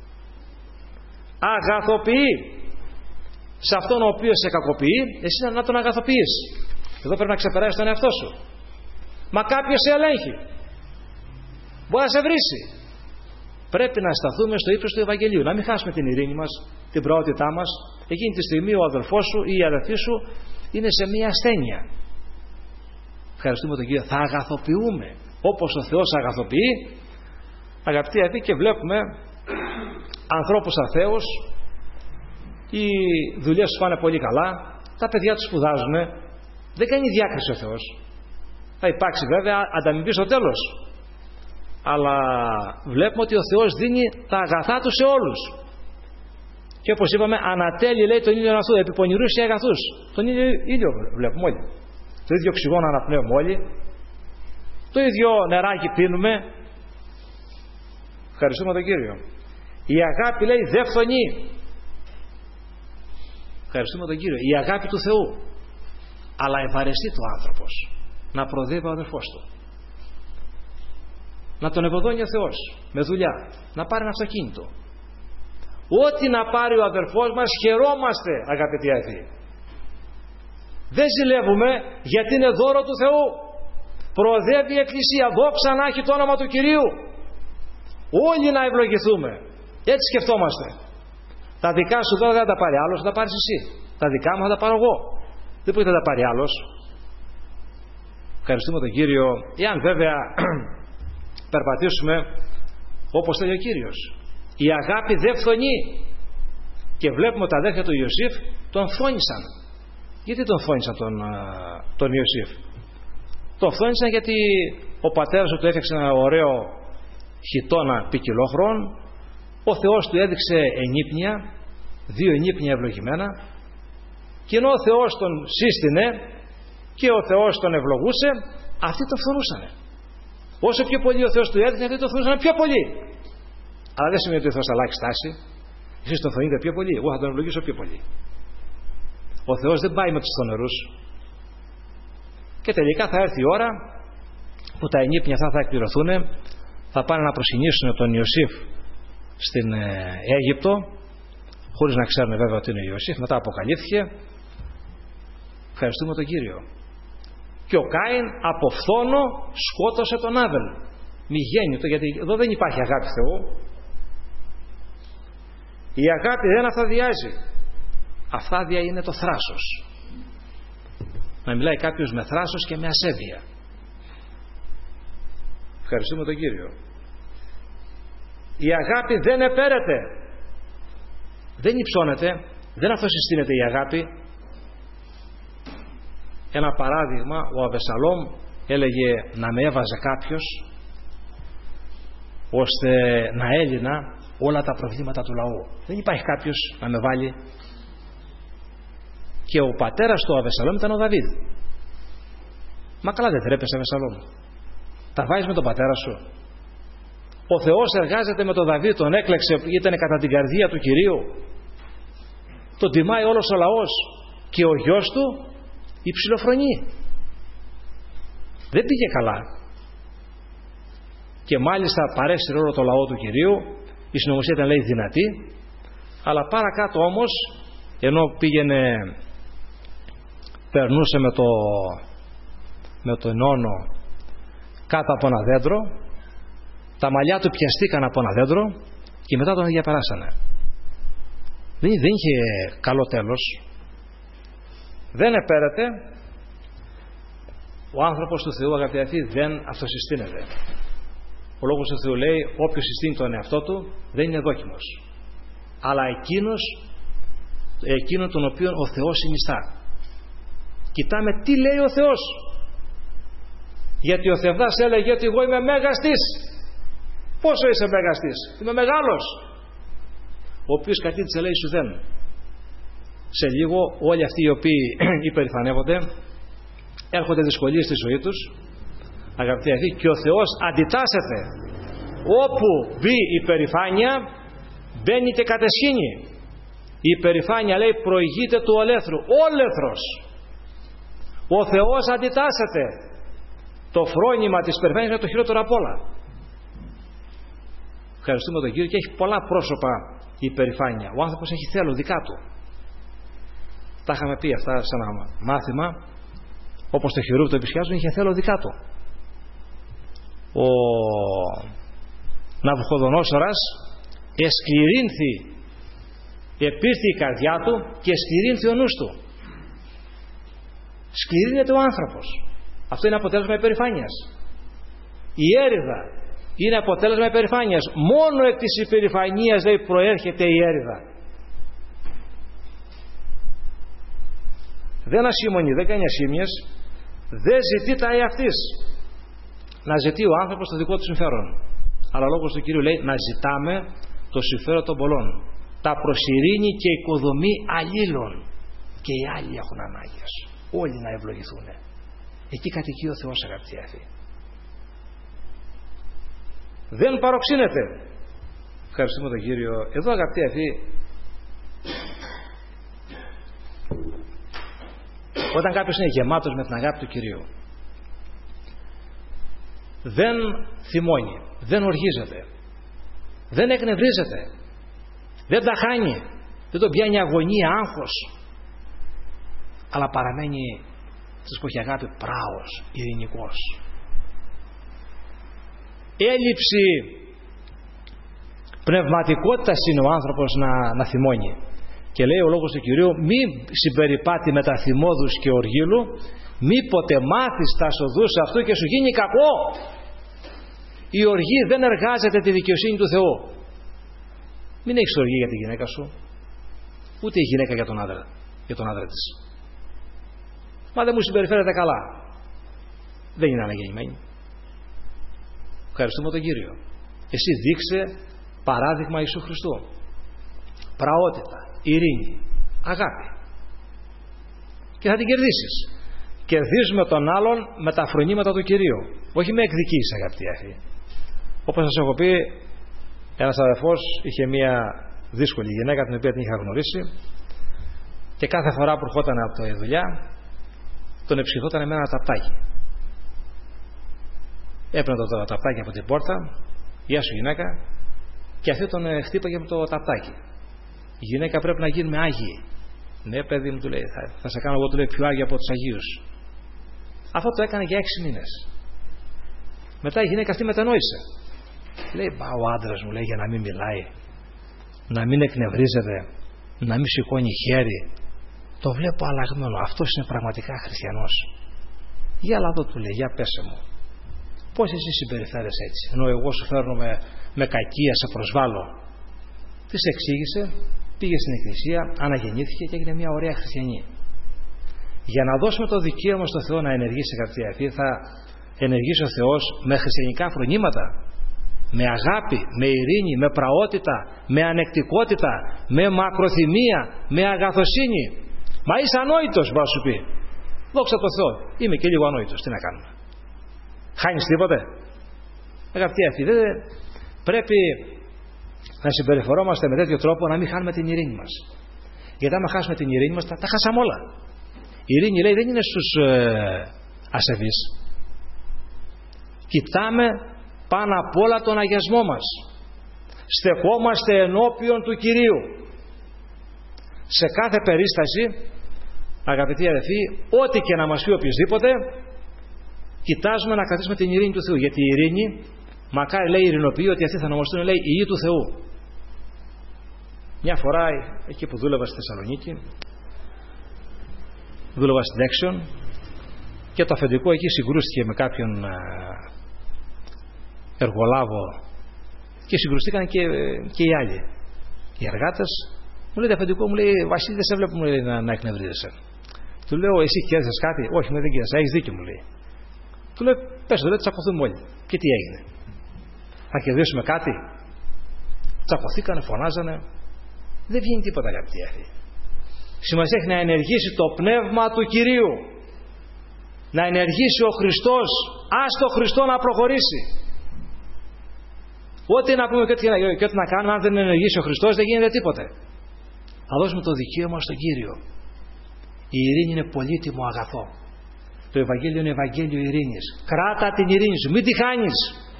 αγαθοποιεί σε αυτόν ο οποίος σε κακοποιεί, εσύ να τον αγαθοποιείς. Εδώ πρέπει να ξεπεράσεις τον εαυτό σου. Μα κάποιος σε ελέγχει, μπορεί να σε βρίσει. Πρέπει να σταθούμε στο ύψος του Ευαγγελίου, να μην χάσουμε την ειρήνη μας, την προότητά μας. Εκείνη τη στιγμή ο αδελφός σου ή η αδελφή σου είναι σε μια ασθένεια. Ευχαριστούμε τον Κύριο. Θα αγαθοποιούμε όπως ο Θεός αγαθοποιεί. Αγαπητοί αδελφοί, και βλέπουμε ανθρώπους αθέους, οι δουλειές τους πάνε πολύ καλά, τα παιδιά τους σπουδάζουν, δεν κάνει διάκριση ο Θεός. Θα υπάρξει βέβαια ανταμοιβή στο τέλος, αλλά βλέπουμε ότι ο Θεός δίνει τα αγαθά του σε όλους. Και όπως είπαμε, ανατέλει, λέει, τον ήλιο αυτού, επί πονηρούς και αγαθούς. Τον ίδιο ήλιο βλέπουμε όλοι. Το ίδιο οξυγόνο αναπνέουμε όλοι. Το ίδιο νεράκι πίνουμε. Ευχαριστούμε τον Κύριο. Η αγάπη, λέει, δεν φθονεί. Ευχαριστούμε τον Κύριο. Η αγάπη του Θεού. Αλλά ευαρεστεί το άνθρωπος να προδεύει ο αδελφός του, να τον ευωδώνει ο Θεός με δουλειά, να πάρει ένα αυτοκίνητο. Ό,τι να πάρει ο αδελφός μας, χαιρόμαστε, αγαπητοί αδελφοί. Δεν ζηλεύουμε, γιατί είναι δώρο του Θεού. Προοδεύει η Εκκλησία, δόξα να έχει το όνομα του Κυρίου. Όλοι να ευλογηθούμε. Έτσι σκεφτόμαστε. Τα δικά σου τώρα δεν θα τα πάρει άλλος, θα τα πάρεις εσύ. Τα δικά μου θα τα πάρω εγώ. Δεν μπορεί να τα πάρει άλλος. Ευχαριστούμε τον Κύριο. Εάν βέβαια περπατήσουμε όπως θέλει ο Κύριος. Η αγάπη δεν φθονεί. Και βλέπουμε τα αδέρφια του Ιωσήφ τον φθόνησαν. Γιατί τον φθόνησαν τον, τον Ιωσήφ? Τον φθόνησαν γιατί ο πατέρας του έφτιαξε ένα ωραίο χιτώνα ποικιλόχρον. Ο Θεός του έδειξε ενύπνια, δύο ενύπνια ευλογημένα, και ενώ ο Θεός τον σύστηνε και ο Θεός τον ευλογούσε, αυτοί τον φθονούσανε. Όσο πιο πολύ ο Θεός του έδειξε, αυτοί τον φθονούσαν πιο πολύ. Αλλά δεν σημαίνει ότι ο Θεός θα αλλάξει στάση. Εσείς τον φθονείτε πιο πολύ, εγώ θα τον ευλογήσω πιο πολύ. Ο Θεός δεν πάει με τους φθονερούς. Και τελικά θα έρθει η ώρα που τα ενύπνια αυτά θα εκπληρωθούν, θα πάνε να προσκυνήσουν τον Ιωσήφ στην Αίγυπτο, χωρίς να ξέρουν βέβαια ότι είναι ο Ιωσήφ. Μετά αποκαλύφθηκε. Ευχαριστούμε τον Κύριο. Και ο Κάιν από φθόνο σκότωσε τον Άβελ. Μη γέννητο, γιατί εδώ δεν υπάρχει αγάπη Θεού. Η αγάπη δεν αυθαδιάζει. Αυθάδεια είναι το θράσος. Να μιλάει κάποιος με θράσος και με ασέβεια. Ευχαριστούμε τον Κύριο. Η αγάπη δεν επέρεται, δεν υψώνεται, δεν αυτοσυστήνεται η αγάπη. Ένα παράδειγμα, ο Αβεσσαλόμ έλεγε να με έβαζε κάποιος ώστε να έλυνα όλα τα προβλήματα του λαού. Δεν υπάρχει κάποιος να με βάλει. Και ο πατέρας του Αβεσσαλόμ ήταν ο Δαβίδ. Μα καλά, δεν τρέπεσαι, Αβεσσαλόμ? Τα βάζεις με τον πατέρα σου? Ο Θεός εργάζεται με τον Δαβίδ, τον έκλεξε, ήταν κατά την καρδία του Κυρίου. Τον τιμάει όλος ο λαός. Και ο γιος του υψηλοφρονεί. Δεν πήγε καλά. Και μάλιστα παρέστηρε όλο το λαό του Κυρίου. Η συνωμοσία ήταν, λέει, δυνατή. Αλλά παρακάτω όμως, ενώ πήγαινε, περνούσε με το με τον όνο κάτω από ένα δέντρο, τα μαλλιά του πιαστήκαν από ένα δέντρο και μετά τον διαπεράσανε. Δεν, δεν είχε καλό τέλος. Δεν επέρεται. Ο άνθρωπος του Θεού, αγαπητοί, δεν αυτοσυστήνεται. Ο λόγος του Θεού λέει, όποιος συστήνει τον εαυτό του δεν είναι δόκιμος, αλλά εκείνος, εκείνο τον οποίο ο Θεός συνιστά. Κοιτάμε τι λέει ο Θεός. Γιατί ο Θεβδάς έλεγε ότι εγώ είμαι μέγας της. Πόσο είσαι μεγαστής? Είμαι μεγάλος. Ο οποίος κατήτησε, λέει, σου δεν. Σε λίγο όλοι αυτοί οι οποίοι υπερηφανεύονται, έρχονται δυσκολίες στη ζωή τους, αγαπητοί αδελφοί, και ο Θεός αντιτάσσεται. Όπου μπει η υπερηφάνεια, μπαίνει και κατεσχήνει. Η υπερηφάνεια, λέει, προηγείται του ολέθρου. Όλεθρος. Ο Θεός αντιτάσσεται. Το φρόνημα της υπερηφάνειας είναι το χειρότερο απ' όλα. Ευχαριστούμε τον Κύριο, και έχει πολλά πρόσωπα η υπερηφάνεια. Ο άνθρωπος έχει θέλω δικά του. Τα είχαμε πει αυτά σε ένα μάθημα. Όπως το χειρούβι το επισκιάζουν, είχε θέλω δικά του. Ο Ναβουχοδονόσορας εσκληρύνθη, επήρθη η καρδιά του και εσκληρύνθη ο νους του. Σκληρύνεται ο άνθρωπος. Αυτό είναι αποτέλεσμα υπερηφάνειας. Η έρηδα είναι αποτέλεσμα υπερηφάνειας. Μόνο εκ της υπερηφανίας, λέει, προέρχεται η έρηδα. Δεν ασήμωνει, δεν κάνει ασήμιες, δεν ζητεί τα εαυτής. Να ζητεί ο άνθρωπος το δικό του συμφέρον. Αλλά λόγος του Κύριου λέει να ζητάμε το συμφέρον των πολλών. Τα προσειρήνει και οικοδομή αλλήλων. Και οι άλλοι έχουν ανάγκες. Όλοι να ευλογηθούν. Εκεί κατοικεί ο Θεός, αγαπητοί αδελφοί. Δεν παροξύνεται. Ευχαριστούμε τον Κύριο. Εδώ, αγαπητοί αδελφοί, όταν κάποιος είναι γεμάτος με την αγάπη του Κυρίου, δεν θυμώνει, δεν οργίζεται, δεν εκνευρίζεται, δεν τα χάνει, δεν τον πιάνει αγωνία, άγχος, αλλά παραμένει, σας πω, έχει αγάπη, πράος, ειρηνικός. Έλλειψη πνευματικότητας είναι ο άνθρωπος να, να θυμώνει. Και λέει ο λόγος του Κυρίου, μη συμπεριπάτη με τα θυμώδους και οργήλου, μήποτε μάθεις τα σοδούς αυτού και σου γίνει κακό. Η οργή δεν εργάζεται τη δικαιοσύνη του Θεού. Μην έχεις οργή για τη γυναίκα σου, ούτε η γυναίκα για τον άντρα, για τον άντρα της. Μα δεν μου συμπεριφέρεται καλά. Δεν είναι αναγεννημένη. Ευχαριστούμε τον Κύριο. Εσύ δείξε παράδειγμα Ιησού Χριστού. Πραότητα, ειρήνη, αγάπη. Και θα την κερδίσεις. Κερδίζουμε τον άλλον με τα φρονήματα του Κυρίου. Όχι με εκδικήσεις, αγαπητοί αδελφοί. Όπως σας έχω πει, ένας αδελφός είχε μια δύσκολη γυναίκα, την οποία την είχα γνωρίσει, και κάθε φορά που ερχόταν από τη δουλειά τον εψυχόταν με ένα ταπτάκι. Έπαιρνε το ταπτάκι από την πόρτα, γεια σου γυναίκα, και αυτή τον χτύπαγε με το ταπτάκι. Η γυναίκα πρέπει να γίνουμε άγιοι. Ναι, παιδί μου, του λέει, θα, θα σε κάνω εγώ, του λέει, πιο άγιο από τους Αγίους. Αυτό το έκανε για έξι μήνες. Μετά η γυναίκα αυτή μετανόησε. Λέει, μα ο άντρας μου, λέει, για να μην μιλάει, να μην εκνευρίζεται, να μην σηκώνει χέρι, το βλέπω αλλαγμένο. Αυτός είναι πραγματικά χριστιανός. Για λάδω, του λέει, για πέσε μου, πώς εσύ συμπεριφέρεσαι έτσι, ενώ εγώ σου φέρνω με, με κακία, σε προσβάλλω. Της εξήγησε, πήγε στην εκκλησία, αναγεννήθηκε και έγινε μια ωραία χριστιανή. Για να δώσουμε το δικαίωμα στο Θεό να ενεργήσει, αγαπητοί αδελφοί, θα ενεργήσει ο Θεός με χριστιανικά φρονήματα, με αγάπη, με ειρήνη, με πραότητα, με ανεκτικότητα, με μακροθυμία, με αγαθοσύνη. Μα είσαι ανόητος, μπορεί να σου πει. Δόξα τω Θεώ, είμαι και λίγο ανόητος, τι να κάνουμε. Χάνεις τίποτε? Αγαπητοί αδελφοί, δεν πρέπει να συμπεριφερόμαστε με τέτοιο τρόπο να μην χάνουμε την ειρήνη μας. Γιατί άμα χάσουμε την ειρήνη μας, τα, τα χάσαμε όλα. Η ειρήνη, λέει, δεν είναι στους ε, ασεβείς. Κοιτάμε πάνω απ' όλα τον αγιασμό μας. Στεκόμαστε ενώπιον του Κυρίου. Σε κάθε περίσταση, αγαπητοί αδελφοί, ό,τι και να μας πει οποιοσδήποτε, κοιτάζουμε να κρατήσουμε την ειρήνη του Θεού. Γιατί η ειρήνη, μακάρι, λέει, ειρηνοποιεί, ότι αυτοί θα ονομαστούν, λέει, οι Υιοί του Θεού. Μια φορά, εκεί που δούλευα στη Θεσσαλονίκη, δούλευα στην Action, και το αφεντικό εκεί συγκρούστηκε με κάποιον εργολάβο και συγκρουστήκαν και, και οι άλλοι. Οι εργάτες μου λέει, το αφεντικό μου λέει, Βασίλη, δεν σε βλέπω, μου λέει, να, να εκνευρίζεσαι. Του λέω, εσύ κέρδισες κάτι? Όχι, μου δεν κέρδισα, έχεις δίκιο, μου λέει. Του λέω, πες το, δεν τσακωθούμε όλοι. Και τι έγινε? Θα κερδίσουμε κάτι? Τσακωθήκανε, φωνάζανε. Δεν βγαίνει τίποτα, αγαπητοί φίλοι. Σημασία έχει να ενεργήσει το πνεύμα του Κυρίου. Να ενεργήσει ο Χριστός. Ας το Χριστό να προχωρήσει. Ό,τι να πούμε και ό,τι, και ό,τι να κάνουμε, αν δεν ενεργήσει ο Χριστός, δεν γίνεται τίποτε. Θα δώσουμε το δικαίωμα στον Κύριο. Η ειρήνη είναι πολύτιμο αγαθό. Το Ευαγγέλιο είναι Ευαγγέλιο ειρήνης. Κράτα την ειρήνη σου, μην τη χάνεις.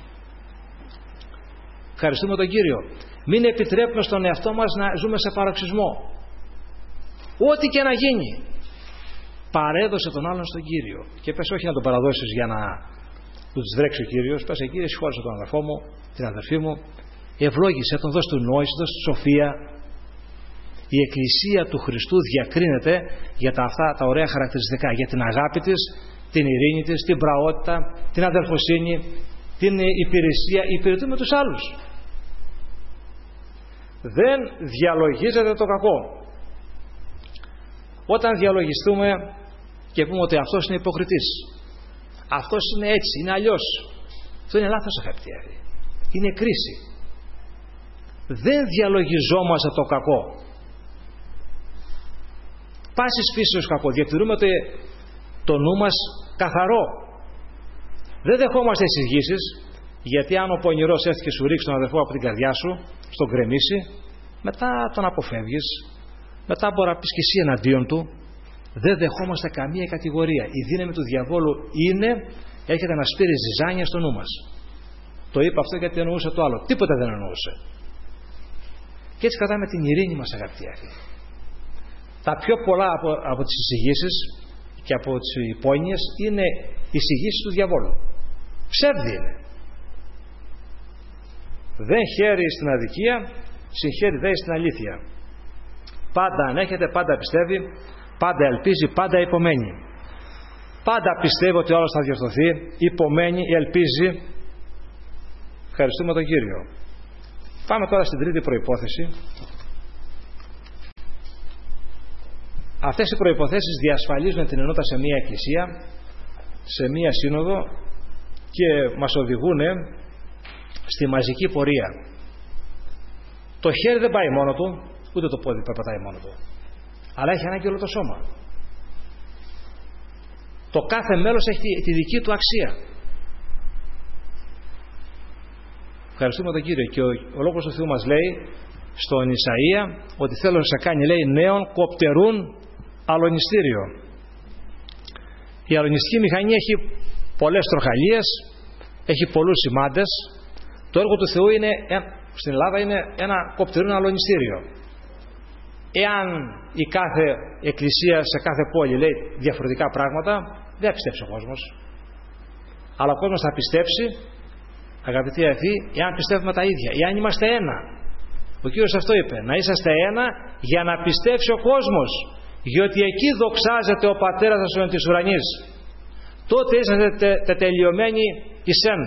Ευχαριστούμε τον Κύριο. Μην επιτρέπουμε στον εαυτό μας να ζούμε σε παροξισμό. Ό,τι και να γίνει, παρέδωσε τον άλλον στον Κύριο. Και πες όχι να τον παραδώσεις για να του τις βρέξει ο Κύριος. Πες, Κύριε, συγχώρεσε τον αδερφό μου, την αδερφή μου, ευλόγησε τον, δώσ' του νόηση, δώσ' του σοφία. Η Εκκλησία του Χριστού διακρίνεται για τα αυτά τα ωραία χαρακτηριστικά, για την αγάπη της, την ειρήνη της, την πραότητα, την αδελφοσύνη, την υπηρεσία, υπηρετούμε με τους άλλους. Δεν διαλογίζεται το κακό. Όταν διαλογιστούμε και πούμε ότι αυτός είναι υποκριτής, αυτός είναι έτσι, είναι αλλιώς, αυτό είναι λάθος, αγαπητοί. Είναι κρίση. Δεν διαλογιζόμαστε το κακό. Πάσης φύσεως κακό. Διατηρούμε το, το νου μας καθαρό. Δεν δεχόμαστε εισηγήσεις, γιατί αν ο πονηρός έρθει και σου ρίξει τον αδερφό από την καρδιά σου, στον γκρεμίσει, μετά τον αποφεύγεις, μετά μπορεί να πεις και εσύ εναντίον του. Δεν δεχόμαστε καμία κατηγορία. Η δύναμη του διαβόλου είναι, έρχεται να σπείρει ζυζάνια στο νου μας. Το είπα αυτό γιατί εννοούσε το άλλο. Τίποτα δεν εννοούσε. Και έτσι κρατάμε την ειρήνη μας, αγαπητοί φίλοι. Τα πιο πολλά από, από τις εισηγήσεις και από τις υπόνοιες είναι εισηγήσεις του διαβόλου. Ψεύδι είναι. Δεν χαίρει στην αδικία, συγχαίρει δε στην αλήθεια. Πάντα ανέχεται, πάντα πιστεύει, πάντα ελπίζει, πάντα υπομένει. Πάντα πιστεύει ότι όλος θα διορθωθεί, υπομένει, ελπίζει. Ευχαριστούμε τον Κύριο. Πάμε τώρα στην τρίτη προϋπόθεση. Αυτές οι προϋποθέσεις διασφαλίζουν την ενότητα σε μία εκκλησία, σε μία σύνοδο και μας οδηγούν στη μαζική πορεία. Το χέρι δεν πάει μόνο του, ούτε το πόδι περπατάει μόνο του, αλλά έχει ανάγκη όλο το σώμα. Το κάθε μέλος έχει τη δική του αξία. Ευχαριστούμε τον Κύριο. Και ο, ο Λόγος του Θεού μας λέει στον Ισαΐα ότι θέλω να σε κάνει, λέει, νέον κοπτερούν αλωνιστήριο. Η αλωνιστική μηχανή έχει πολλές τροχαλίες, έχει πολλούς σημάντες. Το έργο του Θεού είναι, στην Ελλάδα είναι ένα κοπτερούν αλωνιστήριο. Εάν η κάθε εκκλησία σε κάθε πόλη λέει διαφορετικά πράγματα, δεν θα πιστέψει ο κόσμος. Αλλά ο κόσμος θα πιστέψει, αγαπητοί αδελφοί, εάν πιστεύουμε τα ίδια, εάν είμαστε ένα. Ο Κύριος αυτό είπε, να είσαστε ένα για να πιστέψει ο κόσμος, διότι εκεί δοξάζεται ο Πατέρας σας της ουρανής. Τότε είσαστε τε, τετελειωμένοι εις ένα.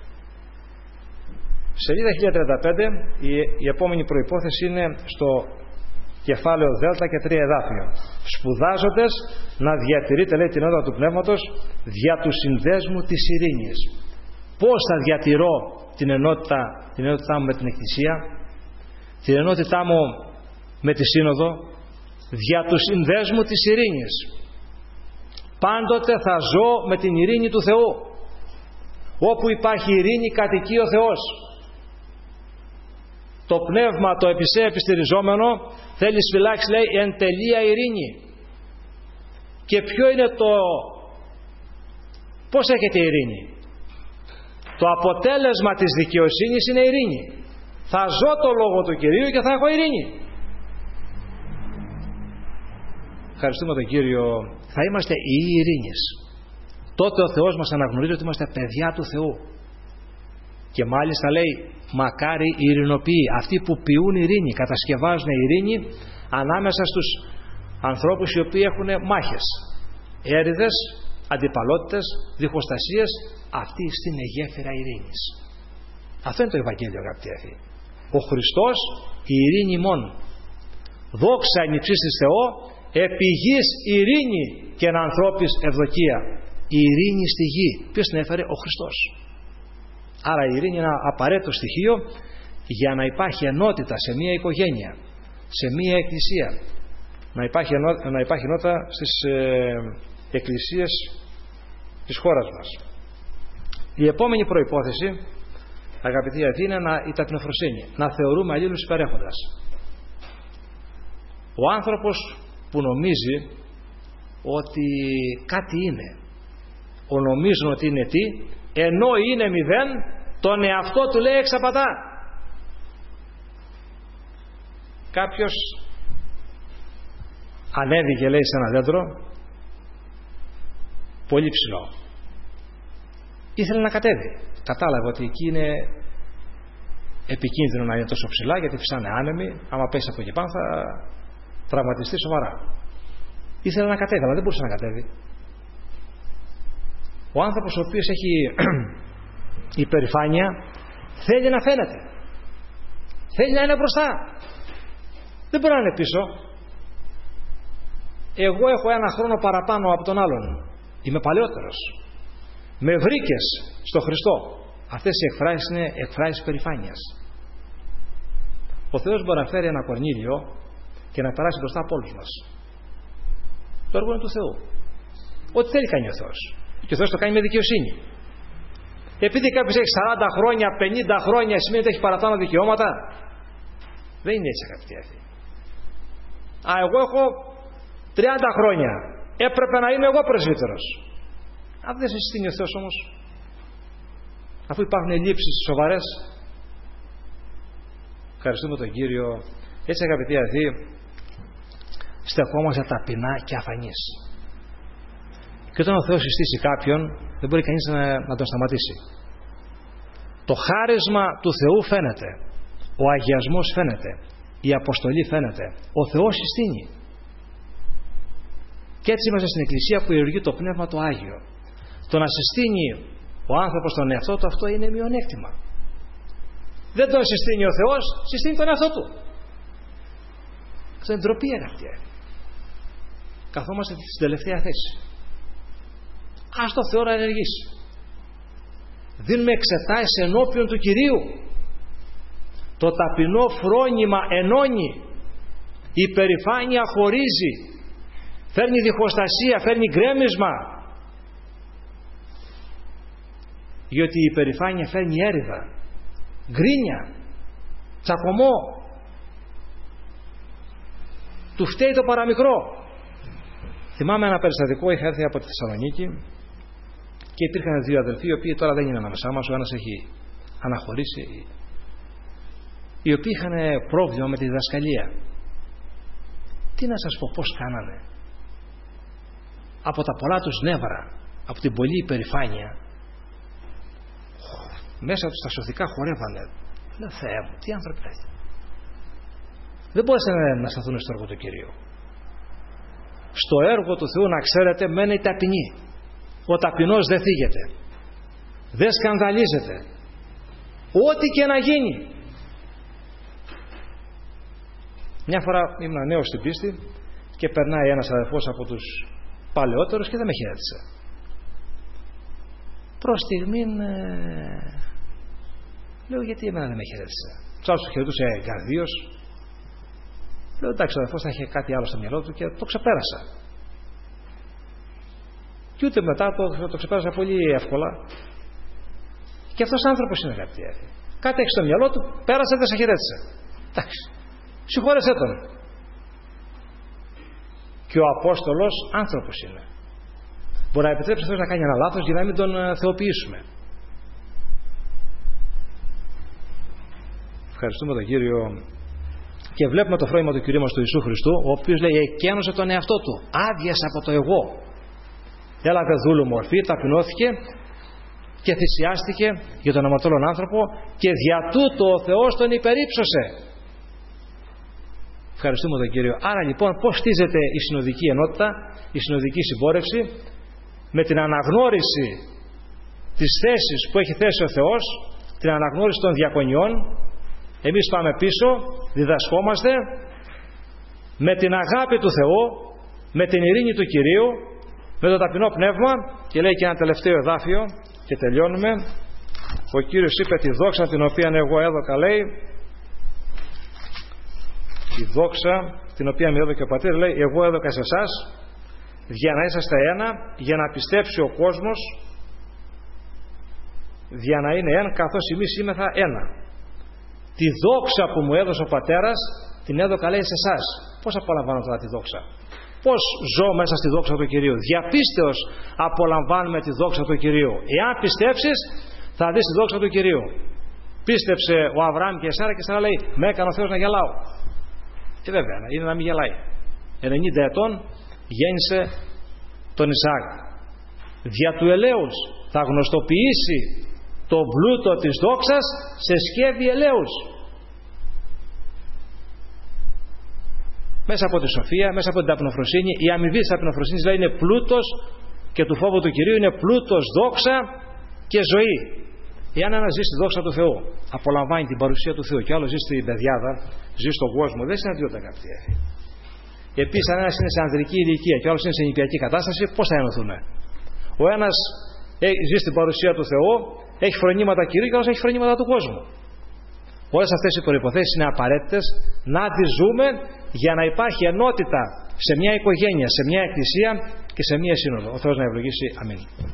Σελίδα χίλια τριάντα πέντε, η, η επόμενη προϋπόθεση είναι στο κεφάλαιο Δέλτα και τρία εδάφιο. Σπουδάζοντες να διατηρείτε, λέει, την ενότητα του πνεύματος δια του συνδέσμου της ειρήνης. Πώς θα διατηρώ την ενότητα, την ενότητά μου με την Εκκλησία, την ενότητά μου με τη Σύνοδο, δια του συνδέσμου της ειρήνης. Πάντοτε θα ζω με την ειρήνη του Θεού. Όπου υπάρχει ειρήνη κατοικεί ο Θεός. Το πνεύμα το επισέ επιστηριζόμενο θέλει σφυλάξει, λέει, εν τελεία ειρήνη. Και ποιο είναι το, πώς έχετε ειρήνη? Το αποτέλεσμα της δικαιοσύνης είναι ειρήνη. Θα ζω το λόγο του Κυρίου και θα έχω ειρήνη. Ευχαριστούμε τον Κύριο. Θα είμαστε οι ειρήνης. Τότε ο Θεός μας αναγνωρίζει ότι είμαστε παιδιά του Θεού. Και μάλιστα λέει, μακάρι οι ειρηνοποιοί, αυτοί που ποιούν ειρήνη, κατασκευάζουν ειρήνη ανάμεσα στους ανθρώπους οι οποίοι έχουν μάχες, έρηδες, αντιπαλότητες, διχοστασίες, αυτοί στην γέφυρα ειρήνης. Αυτό είναι το Ευαγγέλιο, αγαπητοί αδελφοί. Ο Χριστός, η ειρήνη μόνο. Δόξα εν υψίστοις Θεό, επί γης ειρήνη και εν ανθρώπης ευδοκία. Η ειρήνη στη γη. Ποιος την έφερε? Ο Χριστός. Άρα η ειρήνη είναι ένα απαραίτητο στοιχείο για να υπάρχει ενότητα σε μία οικογένεια, σε μία εκκλησία. Να υπάρχει, ενό, να υπάρχει ενότητα στις ε, εκκλησίες της χώρας μας. Η επόμενη προϋπόθεση, αγαπητοί αδελφοί, είναι να, η ταπεινοφροσύνη. Να θεωρούμε αλλήλους υπερέχοντας. Ο άνθρωπος που νομίζει ότι κάτι είναι, ο νομίζουν ότι είναι τι, ενώ είναι μηδέν, τον εαυτό του λέει εξαπατά. Κάποιος ανέβηκε, λέει, σε ένα δέντρο πολύ ψηλό. Ήθελε να κατέβει. Κατάλαβε ότι εκεί είναι επικίνδυνο να είναι τόσο ψηλά, γιατί φυσάνε άνεμοι. Άμα πέσει από εκεί πάνω θα τραυματιστεί σοβαρά. Ήθελε να κατέβει, αλλά δεν μπορούσε να κατέβει. Ο άνθρωπος ο οποίος έχει υπερηφάνεια θέλει να φαίνεται. Θέλει να είναι μπροστά. Δεν μπορεί να είναι πίσω. Εγώ έχω ένα χρόνο παραπάνω από τον άλλον. Είμαι παλαιότερος. Με βρήκες στο Χριστό. Αυτές οι εκφράσεις είναι εκφράσεις περηφάνειας. Ο Θεός μπορεί να φέρει ένα Κορνήλιο και να περάσει μπροστά από όλους μας. Το έργο είναι του Θεού. Ό,τι θέλει κάνει ο Θεός. Και ο Θεός το κάνει με δικαιοσύνη. Επειδή κάποιος έχει σαράντα χρόνια, πενήντα χρόνια, σημαίνει ότι έχει παραπάνω δικαιώματα. Δεν είναι έτσι, αγαπητοί αυτοί. Α, εγώ έχω τριάντα χρόνια. Έπρεπε να είμαι εγώ πρεσβύτερος. Αν δεν σε συστήνει ο Θεός όμως, αφού υπάρχουν ελλείψεις σοβαρές, ευχαριστούμε τον Κύριο. Έτσι, αγαπητοί αδελφοί, στεκόμαστε ταπεινά και αφανείς. Και όταν ο Θεός συστήσει κάποιον, δεν μπορεί κανείς να, να τον σταματήσει. Το χάρισμα του Θεού φαίνεται. Ο αγιασμός φαίνεται. Η αποστολή φαίνεται. Ο Θεός συστήνει. Και έτσι είμαστε στην Εκκλησία που ιερουργεί το Πνεύμα το Άγιο. Το να συστήνει ο άνθρωπος τον εαυτό του, αυτό είναι μειονέκτημα. Δεν τον συστήνει ο Θεός, συστήνει τον εαυτό του. Αυτό είναι ντροπή, αγαπητοί. Καθόμαστε στην τελευταία θέση. Ας το Θεό να ενεργήσει. Δίνουμε εξετάσεις ενώπιον του Κυρίου. Το ταπεινό φρόνημα ενώνει. Η υπερηφάνεια χωρίζει. Φέρνει διχοστασία, φέρνει γκρέμισμα. Γιατί η υπερηφάνεια φέρνει έρηδα, γκρίνια, τσακωμό. Του φταίει το παραμικρό. Θυμάμαι ένα περιστατικό, είχα έρθει από τη Θεσσαλονίκη και υπήρχαν δύο αδελφοί, οι οποίοι τώρα δεν είναι ανάμεσά μας, ο ένας έχει αναχωρήσει, οι οποίοι είχαν πρόβλημα με τη διδασκαλία. Τι να σας πω, πώς κάνανε. Από τα πολλά τους νεύρα, από την πολλή υπερηφάνεια, μέσα τους τα σωθικά χορεύανε. Λέω, Θεέ μου, τι άνθρωποι είναι. Δεν μπόρεσαν να σταθούν στο έργο του Κυρίου. Στο έργο του Θεού, να ξέρετε, μένει η ταπεινή. Ο ταπεινός δεν θίγεται, δεν σκανδαλίζεται, ό,τι και να γίνει. Μια φορά ήμουν νέος στην πίστη και περνάει ένας αδερφός από τους παλαιότερους και δεν με χαιρέτησε. Προς στιγμήν ε... λέω, γιατί εμένα δεν με χαιρέτησε. Τους άλλους του χαιρετούσε εγκαρδίως. Λέω, εντάξει, ο αδερφός θα είχε κάτι άλλο στο μυαλό του και το ξεπέρασα. Και ούτε μετά το, το ξεπέρασα πολύ εύκολα. Και αυτός άνθρωπος είναι, αγαπητοί. Κάτι έχει στο μυαλό του, πέρασε, δεν σε χαιρέτησε. Εντάξει, συγχώρεσέ τον. Και ο Απόστολος άνθρωπος είναι. Μπορεί να επιτρέψει αυτός να κάνει ένα λάθος για να μην τον θεοποιήσουμε. Ευχαριστούμε τον Κύριο. Και βλέπουμε το φρόνημα του Κυρίου μας του Ιησού Χριστού, ο οποίος λέει, εκένωσε τον εαυτό του, άδειασε από το εγώ. Έλαβε δούλου μορφή, ταπεινώθηκε και θυσιάστηκε για τον αμαρτωλόν άνθρωπο και δια τούτο ο Θεός τον υπερύψωσε. Ευχαριστούμε τον Κύριο. Άρα λοιπόν, πώς χτίζεται η συνοδική ενότητα, η συνοδική συμπόρευση? Με την αναγνώριση της θέσης που έχει θέσει ο Θεός, την αναγνώριση των διακονιών. Εμείς πάμε πίσω, διδασκόμαστε με την αγάπη του Θεού, με την ειρήνη του Κυρίου, με το ταπεινό πνεύμα. Και λέει και ένα τελευταίο εδάφιο και τελειώνουμε. ο Κύριος είπε τη δόξα την οποία εγώ έδωκα, λέει, η δόξα την οποία με έδωκε ο Πατήρ, λέει, εγώ έδωκα σε εσάς για να είσαστε ένα, για να πιστέψει ο κόσμος, για να είναι ένα καθώς εμείς είμεθα ένα. Τη δόξα που μου έδωσε ο Πατέρας την έδωκα, λέει, σε εσάς. Πώς απολαμβάνω τώρα τη δόξα? Πώς ζω μέσα στη δόξα του Κυρίου? Διαπίστεως απολαμβάνουμε τη δόξα του Κυρίου. Εάν πιστέψεις, θα δεις τη δόξα του Κυρίου. Πίστεψε ο Αβραάμ και η Σάρα και Σάρα λέει, με έκανε ο Θεός να γελάω. Και βέβαια είναι να μην γελάει. ενενήντα ετών γέννησε τον Ισαάκ. Δια του ελέους θα γνωστοποιήσει το πλούτο της δόξας σε σκεύη ελέους. Μέσα από τη σοφία, μέσα από την ταπεινοφροσύνη. Η αμοιβή της ταπεινοφροσύνης, λέει, είναι πλούτος, και του φόβου του Κυρίου είναι πλούτος, δόξα και ζωή. Εάν ένας ζει στη δόξα του Θεού, απολαμβάνει την παρουσία του Θεού, και άλλο ζει στην παιδιάδα, ζει στον κόσμο, δεν συναντιόνται, αγαπητοί έφη. Επίσης, αν ένας είναι σε ανδρική ηλικία και ο άλλος είναι σε νηπιακή κατάσταση, πώς θα ενωθούν? Ο ένας ζει στην παρουσία του Θεού, έχει φρονήματα Κυρίου, και ο άλλος έχει φρονήματα του κόσμου. Όλες αυτές οι προϋποθέσεις είναι απαραίτητες να τις ζούμε για να υπάρχει ενότητα σε μια οικογένεια, σε μια εκκλησία και σε μια σύνοδο. Ο Θεός να ευλογήσει. Αμήν.